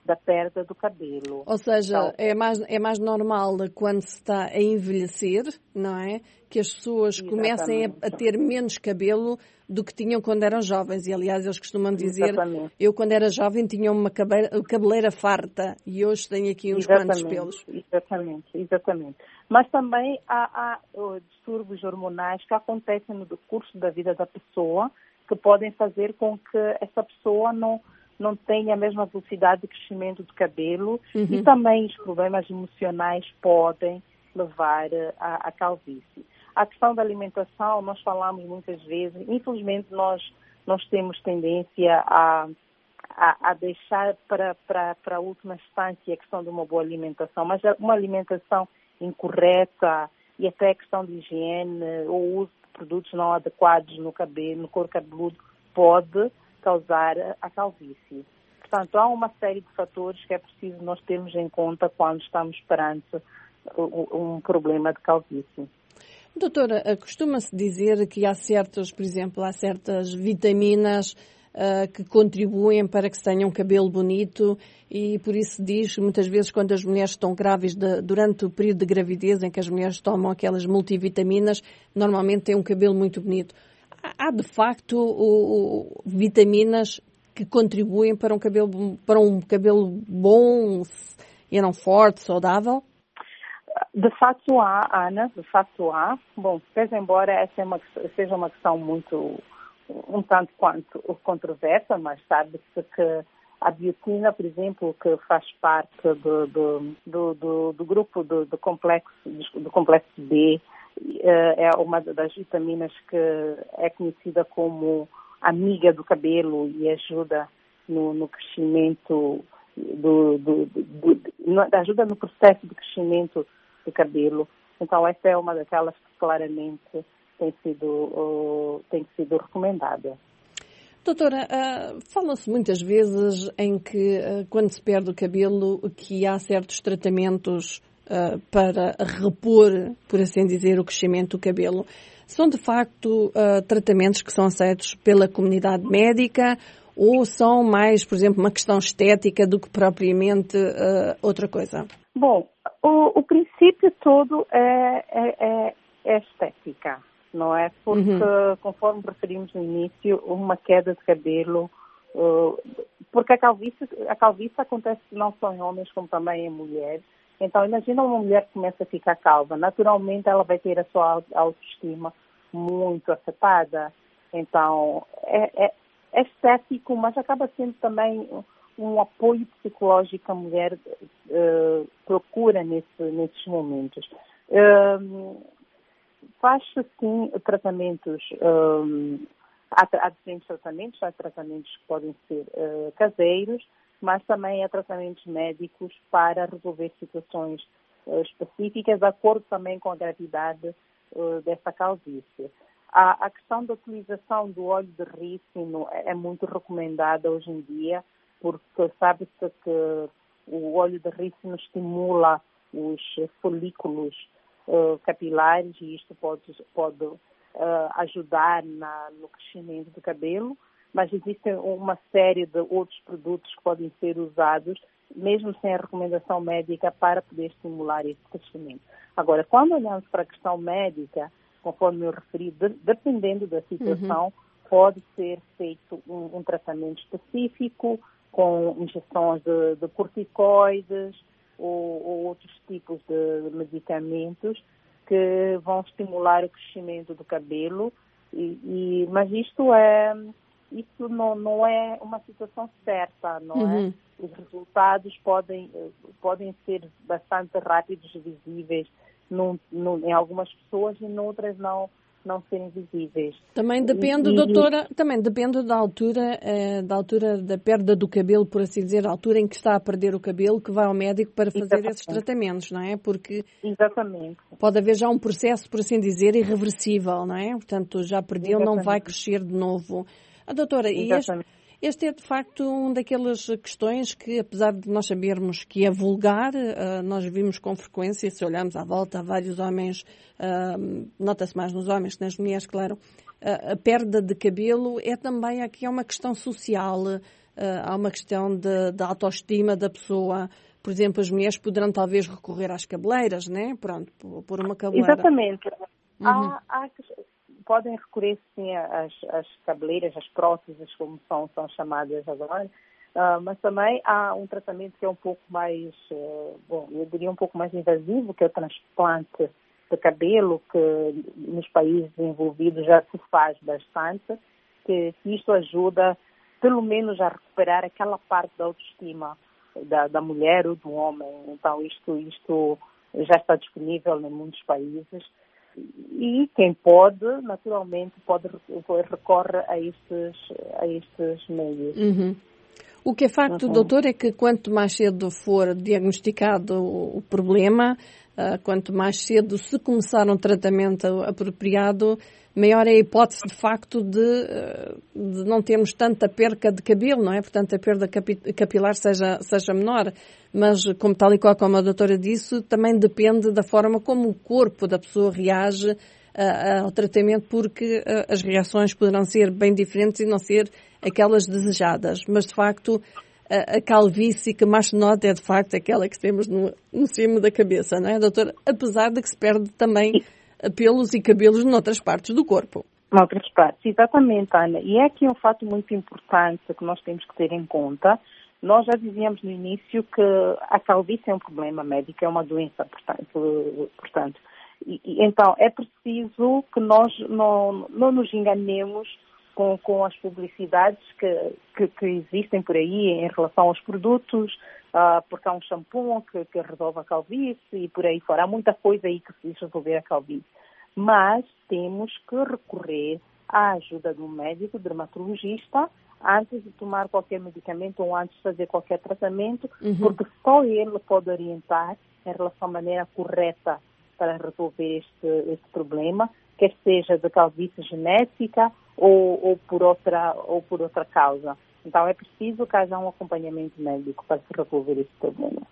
Speaker 14: da perda do cabelo.
Speaker 2: Ou seja,
Speaker 14: então,
Speaker 2: é mais normal quando se está a envelhecer, não é? Que as pessoas comecem a ter menos cabelo do que tinham quando eram jovens. E, aliás, eles costumam dizer, eu quando era jovem tinha uma cabeleira farta e hoje tenho aqui uns quantos pelos.
Speaker 14: Exatamente. Mas também há distúrbios hormonais que acontecem no curso da vida da pessoa, que podem fazer com que essa pessoa não tenha a mesma velocidade de crescimento do cabelo, e também os problemas emocionais podem levar à calvície. A questão da alimentação, nós falamos muitas vezes, infelizmente nós temos tendência a deixar para a última instância a questão de uma boa alimentação, mas uma alimentação incorreta e até a questão de higiene ou uso de produtos não adequados no cabelo, no couro cabeludo, pode causar a calvície. Portanto, há uma série de fatores que é preciso nós termos em conta quando estamos perante um problema de calvície.
Speaker 2: Doutora, costuma-se dizer que há certas vitaminas que contribuem para que se tenha um cabelo bonito, e por isso se diz muitas vezes quando as mulheres estão grávidas, durante o período de gravidez em que as mulheres tomam aquelas multivitaminas, normalmente têm um cabelo muito bonito. Há de facto vitaminas que contribuem para um cabelo bom e não forte, saudável?
Speaker 14: De facto há, Ana, de facto há. Bom, pese embora essa seja uma questão um tanto quanto controversa, mas sabe-se que a biotina, por exemplo, que faz parte do grupo do complexo B, é uma das vitaminas que é conhecida como amiga do cabelo e ajuda no crescimento ajuda no processo de crescimento do cabelo. Então essa é uma daquelas que claramente tem sido recomendada.
Speaker 2: Doutora, fala-se muitas vezes em que quando se perde o cabelo que há certos tratamentos para repor, por assim dizer, o crescimento do cabelo. São de facto tratamentos que são aceitos pela comunidade médica ou são mais, por exemplo, uma questão estética do que propriamente outra coisa?
Speaker 14: Bom, o princípio todo é estética, não é? Porque, conforme referimos no início, uma queda de cabelo, porque a calvície acontece não só em homens como também em mulheres. Então, imagina uma mulher que começa a ficar calva. Naturalmente, ela vai ter a sua autoestima muito afetada. Então, é estético, mas acaba sendo também um apoio psicológico que a mulher procura nesses momentos. Faz-se, sim, tratamentos. Há diferentes tratamentos. Há tratamentos que podem ser caseiros, mas também há tratamentos médicos para resolver situações específicas, de acordo também com a gravidade dessa calvície. A questão da utilização do óleo de rícino é muito recomendada hoje em dia, porque sabe-se que o óleo de rícino estimula os folículos capilares e isto pode ajudar no crescimento do cabelo. Mas existe uma série de outros produtos que podem ser usados, mesmo sem a recomendação médica, para poder estimular esse crescimento. Agora, quando olhamos para a questão médica, conforme eu referi, dependendo da situação, pode ser feito um tratamento específico, com injeções de corticoides ou outros tipos de medicamentos que vão estimular o crescimento do cabelo. Mas isso não é uma situação certa, não é? Os resultados podem ser bastante rápidos e visíveis em algumas pessoas e noutras não serem visíveis.
Speaker 2: Também depende, doutora, da altura da perda do cabelo, por assim dizer, a altura em que está a perder o cabelo, que vai ao médico para fazer esses tratamentos, não é? Porque pode haver já um processo, por assim dizer, irreversível, não é? Portanto, já perdeu, não vai crescer de novo. Doutora, este é de facto uma daquelas questões que, apesar de nós sabermos que é vulgar, nós vimos com frequência, se olharmos à volta, há vários homens, nota-se mais nos homens que nas mulheres, claro, a perda de cabelo é também aqui uma questão social. há uma questão de autoestima da pessoa. Por exemplo, as mulheres poderão talvez recorrer às cabeleiras, né? Pronto, por uma cabeleira.
Speaker 14: Exatamente. Podem recorrer sim às cabeleiras, às próteses, como são chamadas agora, mas também há um tratamento que é um pouco mais, eu diria um pouco mais invasivo, que é o transplante de cabelo, que nos países desenvolvidos já se faz bastante, que isto ajuda pelo menos a recuperar aquela parte da autoestima da mulher ou do homem. Então isto já está disponível em muitos países e quem pode, naturalmente, recorre a estes meios.
Speaker 2: Uhum. O que é facto, doutor, é que quanto mais cedo for diagnosticado o problema, quanto mais cedo se começar um tratamento apropriado, maior é a hipótese, de facto, de não termos tanta perca de cabelo, não é? Portanto, a perda capilar seja menor. Mas, tal e qual como a doutora disse, também depende da forma como o corpo da pessoa reage ao tratamento, porque as reações poderão ser bem diferentes e não ser aquelas desejadas. Mas, de facto, a calvície que mais se nota é, de facto, aquela que temos no cimo da cabeça, não é, doutora? Apesar de que se perde também pelos e cabelos noutras partes do corpo.
Speaker 14: Noutras partes, exatamente, Ana. E é aqui um fato muito importante que nós temos que ter em conta. Nós já dizíamos no início que a calvície é um problema médico, é uma doença, portanto. Então, é preciso que nós não nos enganemos com as publicidades que existem por aí em relação aos produtos, porque há um shampoo que resolve a calvície e por aí fora. Há muita coisa aí que se diz resolver a calvície. Mas temos que recorrer à ajuda de um médico dermatologista antes de tomar qualquer medicamento ou antes de fazer qualquer tratamento, porque só ele pode orientar em relação à maneira correta para resolver este problema, quer seja de calvície genética ou por outra causa. Então é preciso que haja um acompanhamento médico para se resolver este problema.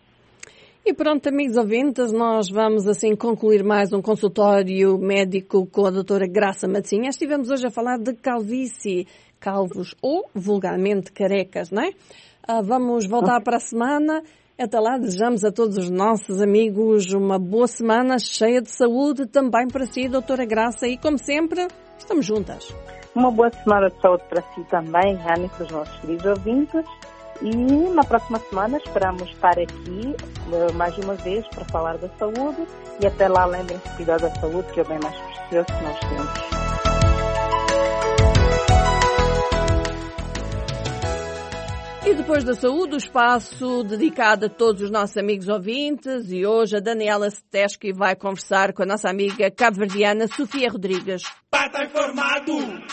Speaker 2: E pronto, amigos ouvintes, nós vamos assim concluir mais um consultório médico com a doutora Graça Matzinha. Estivemos hoje a falar de calvície, calvos ou vulgarmente carecas, não é? Vamos voltar para a semana. Até lá, desejamos a todos os nossos amigos uma boa semana cheia de saúde também para si, doutora Graça, e como sempre, estamos juntas.
Speaker 14: Uma boa semana de saúde para si também, Ana, e para os nossos queridos ouvintes. E na próxima semana esperamos estar aqui mais uma vez para falar da saúde. E até lá, lembrem-se de cuidar da saúde, que é o bem mais precioso que nós temos.
Speaker 2: E depois da saúde, o espaço dedicado a todos os nossos amigos ouvintes. E hoje a Daniela Seteschi vai conversar com a nossa amiga cabo-verdiana Sofia Rodrigues.
Speaker 15: Pata informado!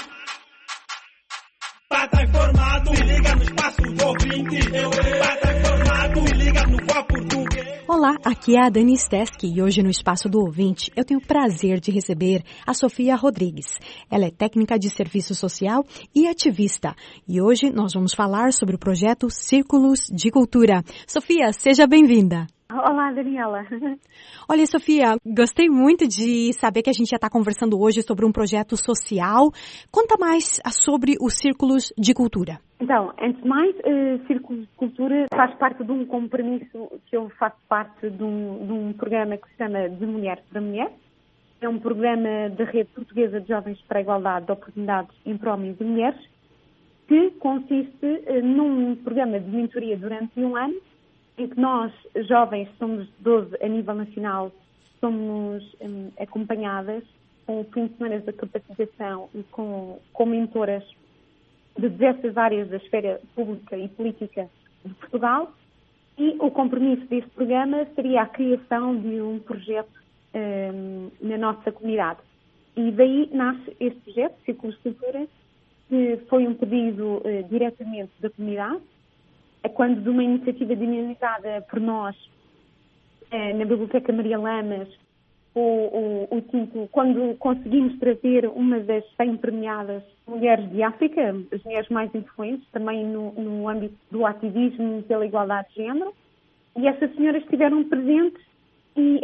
Speaker 15: Pata informado! Se liga no espaço do ouvinte. Pata informado! Se liga no Voa Português.
Speaker 16: Olá, aqui é a Dani Seteschi e hoje no Espaço do Ouvinte eu tenho o prazer de receber a Sofia Rodrigues. Ela é técnica de serviço social e ativista. E hoje nós vamos falar sobre o projeto Círculos de Cultura. Sofia, seja bem-vinda.
Speaker 17: Olá, Daniela.
Speaker 16: Olha, Sofia, gostei muito de saber que a gente já está conversando hoje sobre um projeto social. Conta mais sobre os Círculos de Cultura.
Speaker 17: Então, antes de mais, Círculos de Cultura faz parte de um compromisso que eu faço parte de um programa que se chama De Mulher para Mulher. É um programa da Rede Portuguesa de Jovens para a Igualdade de Oportunidades entre Homens e Mulheres, que consiste num programa de mentoria durante um ano, em que nós, jovens, somos 12 a nível nacional, somos acompanhadas com fim de semana da capacitação e com mentoras de diversas áreas da esfera pública e política de Portugal. E o compromisso deste programa seria a criação de um projeto na nossa comunidade. E daí nasce este projeto, Círculos de Cultura, que foi um pedido diretamente da comunidade, quando de uma iniciativa dinamizada por nós na Biblioteca Maria Lamas, o título, quando conseguimos trazer uma das 100 premiadas mulheres de África, as mulheres mais influentes, também no âmbito do ativismo pela igualdade de género, e essas senhoras estiveram presentes e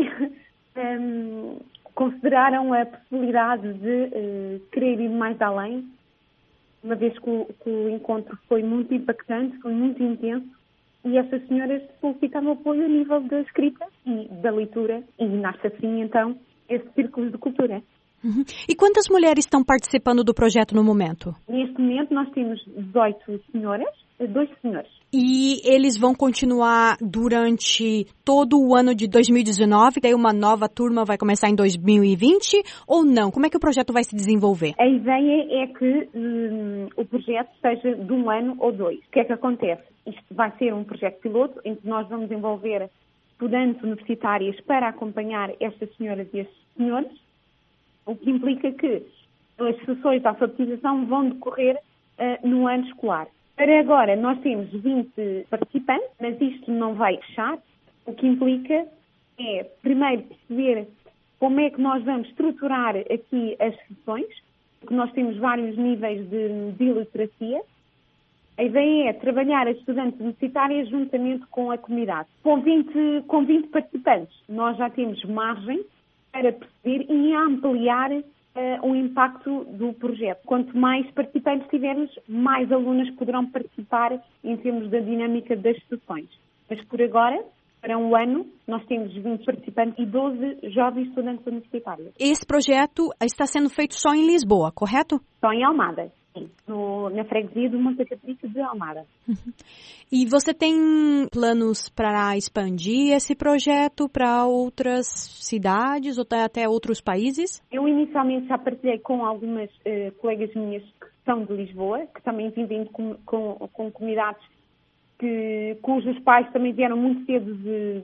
Speaker 17: consideraram a possibilidade de querer ir mais além uma vez que o encontro foi muito impactante, foi muito intenso, e estas senhoras solicitavam apoio a nível da escrita e da leitura, e nasce assim, então, esse círculo de cultura.
Speaker 16: Uhum. E quantas mulheres estão participando do projeto no momento?
Speaker 17: Neste momento nós temos 18 senhoras, 2 senhores.
Speaker 16: E eles vão continuar durante todo o ano de 2019? Daí uma nova turma vai começar em 2020 ou não? Como é que o projeto vai se desenvolver?
Speaker 17: A ideia é que o projeto seja de 1 ano ou 2. O que é que acontece? Isto vai ser um projeto piloto em que nós vamos envolver estudantes universitárias para acompanhar estas senhoras e estes senhores, o que implica que as sessões de alfabetização vão decorrer no ano escolar. Para agora, nós temos 20 participantes, mas isto não vai fechar. O que implica é, primeiro, perceber como é que nós vamos estruturar aqui as sessões, porque nós temos vários níveis de iliteracia. A ideia é trabalhar as estudantes universitárias juntamente com a comunidade. Com 20 participantes, nós já temos margem para perceber e ampliar o impacto do projeto. Quanto mais participantes tivermos, mais alunas poderão participar em termos da dinâmica das sessões. Mas por agora, para 1 ano, nós temos 20 participantes e 12 jovens estudantes universitários.
Speaker 16: Esse projeto está sendo feito só em Lisboa, correto?
Speaker 17: Só em Almada, sim. Na freguesia do Monte Capricho de Almada.
Speaker 16: E você tem planos para expandir esse projeto para outras cidades ou até outros países?
Speaker 17: Eu inicialmente já partilhei com algumas colegas minhas que são de Lisboa, que também vivem com comunidades cujos pais também vieram muito cedo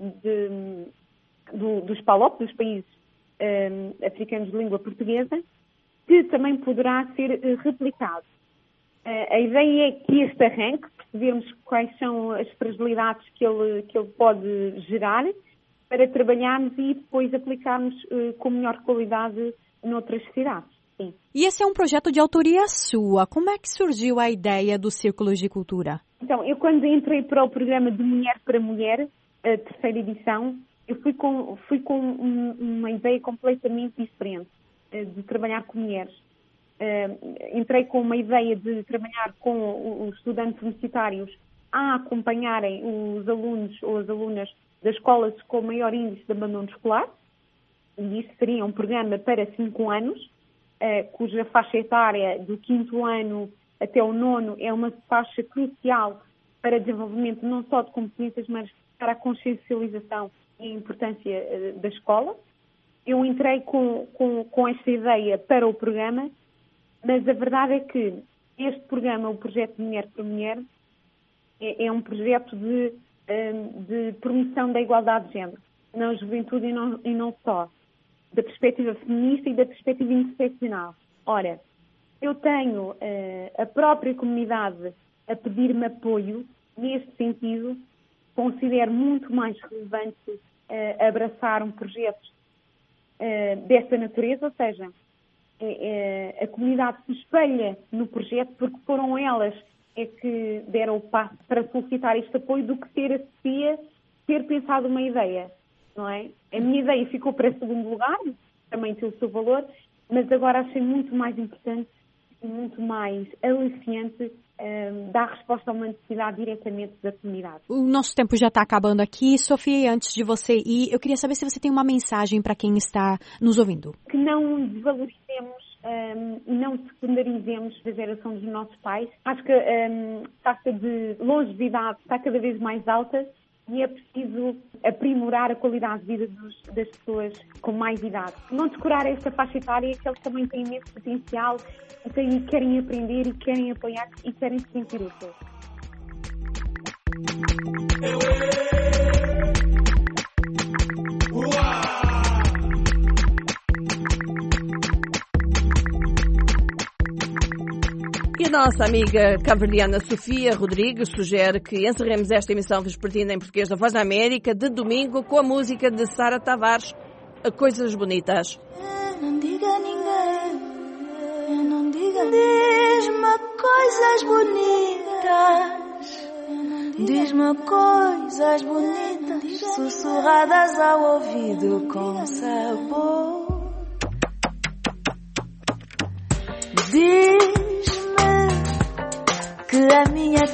Speaker 17: dos PALOP, dos países africanos de língua portuguesa, que também poderá ser replicado. A ideia é que este arranque, percebermos quais são as fragilidades que ele pode gerar, para trabalharmos e depois aplicarmos com melhor qualidade noutras cidades. Sim.
Speaker 16: E esse é um projeto de autoria sua. Como é que surgiu a ideia dos Círculos de Cultura?
Speaker 17: Então, eu quando entrei para o programa de Mulher para Mulher, a 3ª edição, eu fui com uma ideia completamente diferente de trabalhar com mulheres. Entrei com uma ideia de trabalhar com os estudantes universitários a acompanharem os alunos ou as alunas das escolas com maior índice de abandono escolar, e isso seria um programa para 5 anos, cuja faixa etária do 5º ano até o 9º é uma faixa crucial para desenvolvimento não só de competências, mas para a consciencialização e a importância da escola. Eu entrei com esta ideia para o programa, mas a verdade é que este programa, o projeto Mulher para Mulher, é um projeto de promoção da igualdade de género na juventude e não só, da perspectiva feminista e da perspectiva interseccional. Ora, eu tenho a própria comunidade a pedir-me apoio neste sentido, considero muito mais relevante abraçar um projeto desta natureza, ou seja, a comunidade se espelha no projeto porque foram elas que deram o passo para solicitar este apoio do que ter pensado uma ideia, não é? A minha ideia ficou para 2º lugar, também tem o seu valor, mas agora achei muito mais importante e muito mais aliciante dar resposta a uma necessidade diretamente da comunidade.
Speaker 16: O nosso tempo já está acabando aqui. Sofia, antes de você ir, eu queria saber se você tem uma mensagem para quem está nos ouvindo.
Speaker 17: Que não desvalorizemos e não secundarizemos a geração dos nossos pais. Acho que a taxa de longevidade está cada vez mais alta e é preciso aprimorar a qualidade de vida das pessoas com mais idade. Não descurar esta faixa etária, que eles também têm imenso potencial e querem aprender e querem apoiar e querem se sentir úteis.
Speaker 2: E a nossa amiga cabo-verdiana Sofia Rodrigues sugere que encerremos esta emissão vespertina em português da Voz da América de domingo com a música de Sara Tavares, Coisas Bonitas.
Speaker 18: Não diga a ninguém, não diga a ninguém. Diz-me coisas bonitas, diz-me coisas bonitas, sussurradas ao ouvido com sabor. Diz-me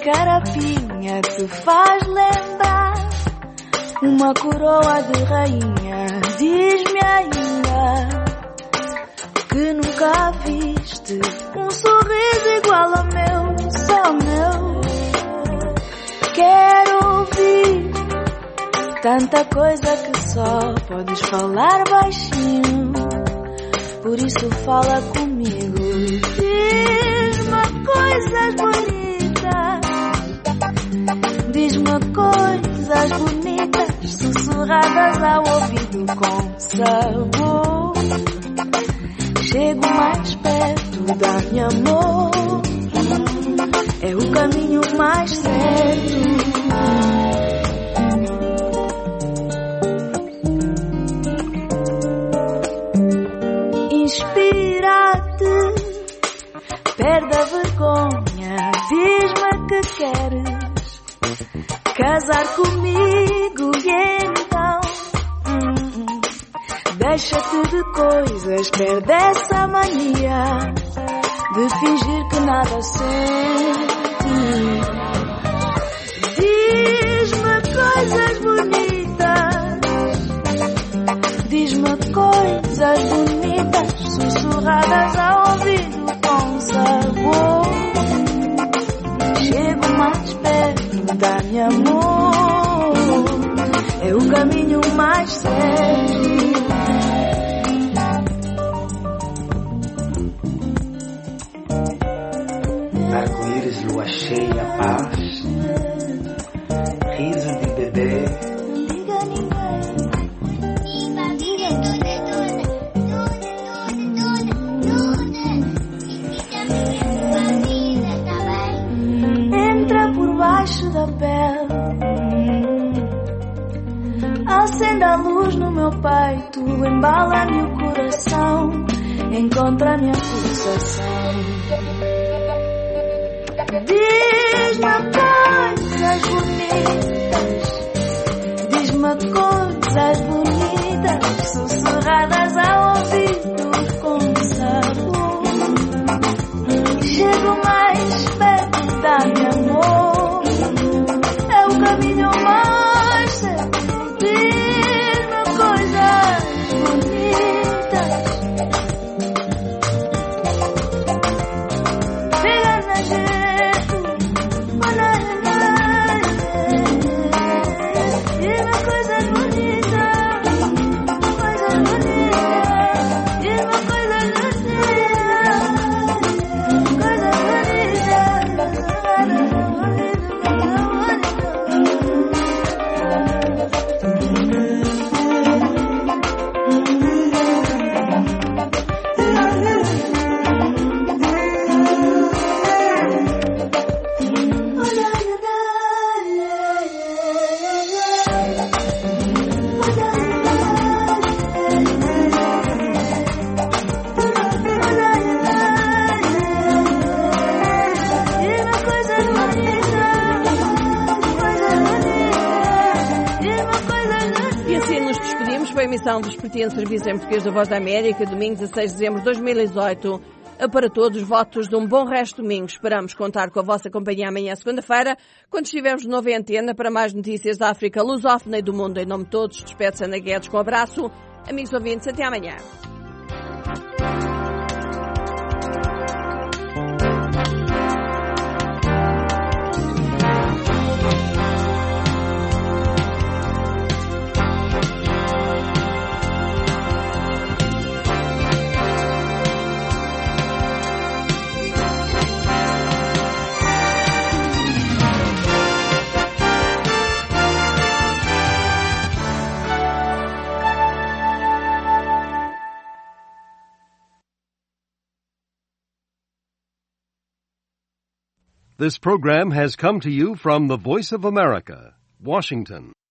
Speaker 18: carapinha te faz lembrar uma coroa de rainha. Diz-me ainda que nunca viste um sorriso igual ao meu, só meu. Quero ouvir tanta coisa que só podes falar baixinho, por isso fala comigo. Diz-me coisas bonitas, diz-me coisas bonitas, sussurradas ao ouvido com sabor. Chego mais perto, dá-me amor, é o caminho mais certo. Inspira-te, perde a vergonha, diz-me que queres casar comigo e então deixa-te de coisas, perde essa mania de fingir que nada sente. Diz-me coisas bonitas, diz-me coisas bonitas, sussurradas ao ouvido com sabor. Chego mais perto, dá-me amor, é o caminho mais certo.
Speaker 19: Arco-íris, lua cheia, paz, riso de bebê.
Speaker 18: Entra por baixo da pele, acende a luz no meu peito, embala-me o coração, encontra a minha pulsação. Diz-me coisas bonitas, diz-me coisas bonitas, sussurradas ao ouvido com sabor. Chego mais perto, dá-me amor, é o caminho mais certo. Diz-me coisas bonitas, pega na gente.
Speaker 2: Emissão vespertina de serviço em português da Voz da América, domingo 16 de dezembro de 2018. Para todos, votos de um bom resto de domingo. Esperamos contar com a vossa companhia amanhã, segunda-feira, quando estivermos de novo em antena para mais notícias da África lusófona e do mundo. Em nome de todos, despede-se Ana Guedes com um abraço. Amigos ouvintes, até amanhã.
Speaker 20: This program has come to you from the Voice of America, Washington.